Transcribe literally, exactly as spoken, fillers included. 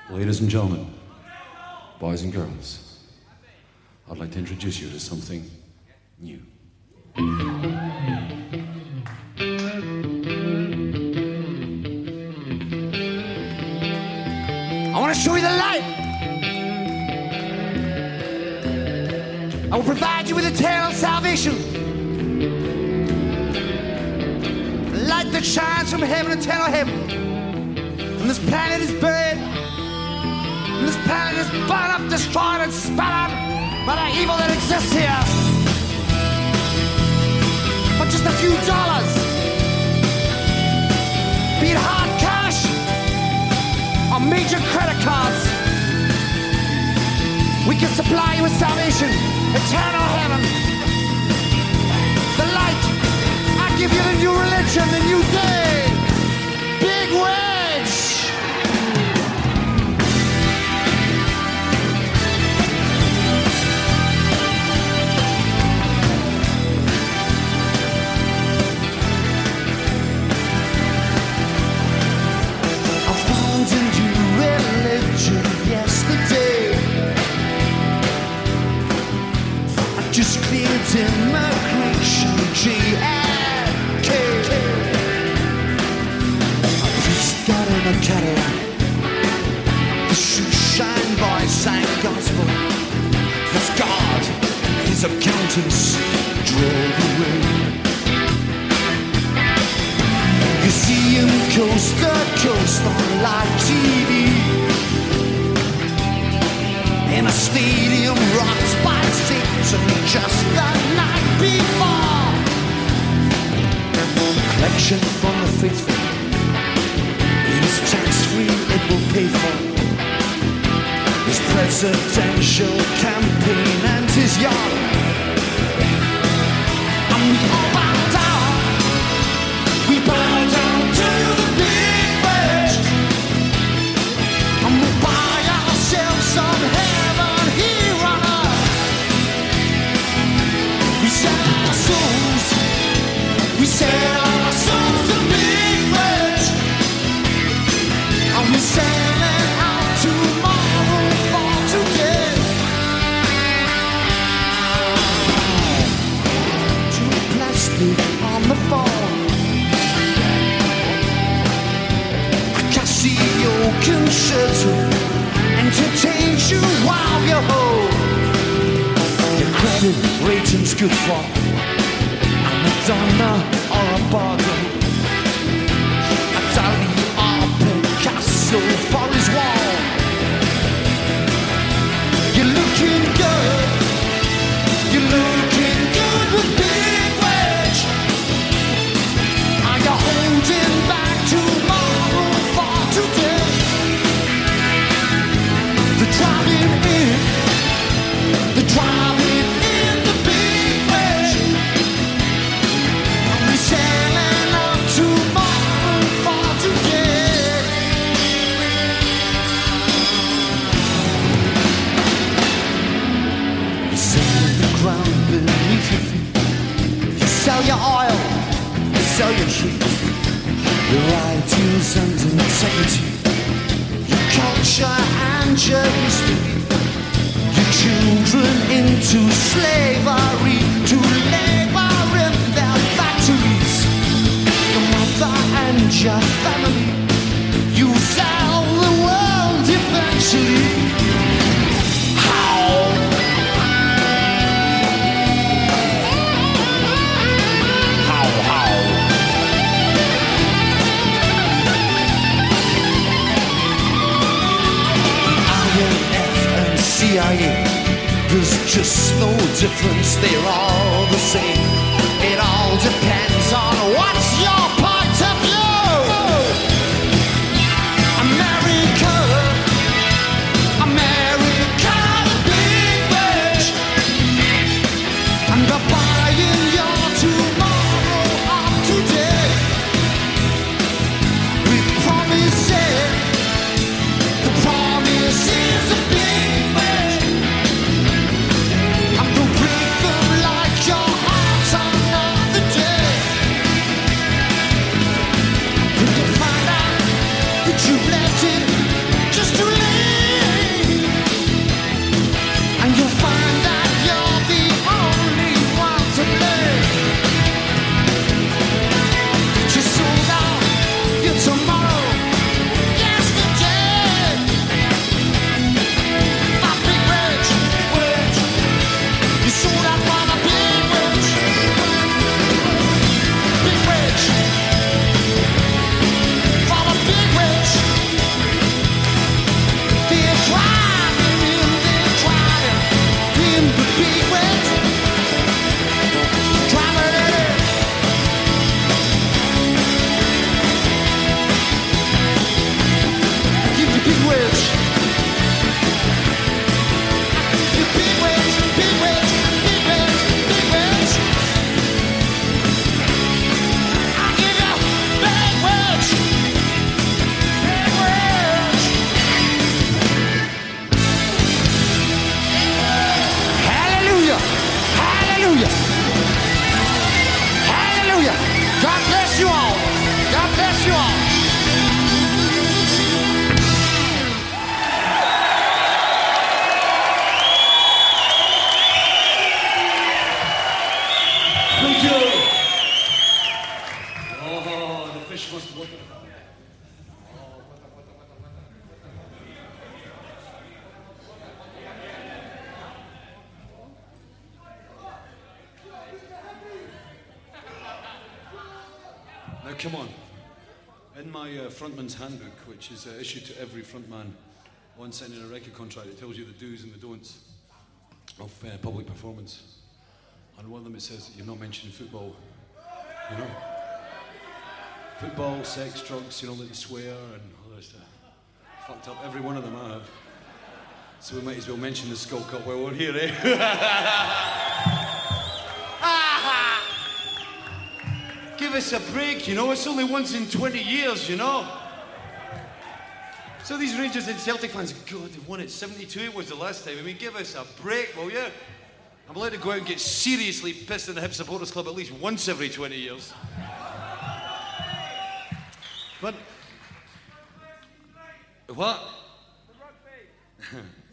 Ladies and gentlemen, boys and girls, I'd like to introduce you to something new. I want to show you the light. I will provide you with eternal salvation. The light that shines from heaven, eternal heaven. And this planet is buried. And this planet is burned up, destroyed, and spat out by the evil that exists here. For just a few dollars, be it hard cash or major credit cards, we can supply you with salvation, eternal heaven, the light. I give you the new religion, the new day. Big wedge. I found a new religion yesterday. I just cleared immigration, G and K. A priest got in a Cadillac. The shoe shine boy sang gospel. His God, his accountants drove away. You see him coast to coast on live T V, in a stadium rocked by Satan just the night before. Collection from the faithful, it is tax-free, it will pay for his presidential campaign and his yacht. And we all bow down, we bow down to the big wedge, and we buy ourselves some heaven here on earth. We sell our souls, we sell our souls to big wedge, and we sell it out tomorrow for today. To plastic on the phone, Casio concerto entertains you while you're home. Your credit rating's good for a Madonna or a Bargain, a Dali or a Picasso for his wall. You're looking good, you're looking good with big wedge. Are you holding back tomorrow for today? The driving in, the driving in the big wedge, and we selling out tomorrow for today. You sell the ground beneath your feet, you sell your oil, you sell your trees, your ideals and integrity, your culture and your history, your children into slavery, to labor in their factories, your mother and your family, you sell the world eventually. How? How, how? I M F and C I A, there's just no difference, they're all the same. It all depends on what's your point of view. America, America, the big wedge, and they're buying your tomorrow of today. We promise it, the promise is a big wedge, and they'll break them like your heart's another day. come on. In my uh, frontman's handbook, which is uh, issued to every frontman on signing a record contract, it tells you the do's and the don'ts of uh, public performance. And one of them, it says that you're not mentioning football. You know? Football, sex, drugs, you know, like the swear and all that stuff. Fucked up every one of them I have. So we might as well mention the Skull Cup while we're here, eh? Give us a break, you know, it's only once in twenty years, you know. So these Rangers and Celtic fans, God, they've won it. seventy-two was the last time. I mean, give us a break, will you? I'm allowed to go out and get seriously pissed in the Hib Supporters Club at least once every twenty years. But, what? The rugby.